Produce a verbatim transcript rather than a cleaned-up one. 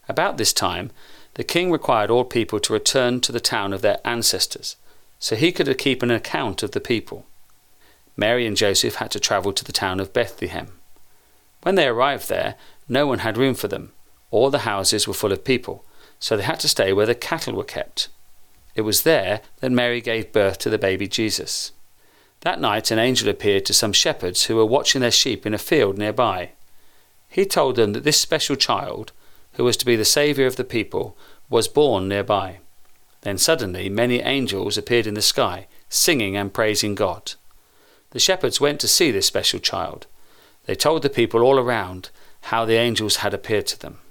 About this time, the king required all people to return to the town of their ancestors, so he could keep an account of the people. Mary and Joseph had to travel to the town of Bethlehem. When they arrived there, no one had room for them. All the houses were full of people, so they had to stay where the cattle were kept. It was there that Mary gave birth to the baby Jesus. That night an angel appeared to some shepherds who were watching their sheep in a field nearby. He told them that this special child, who was to be the saviour of the people, was born nearby. Then suddenly many angels appeared in the sky, singing and praising God. The shepherds went to see this special child. They told the people all around how the angels had appeared to them.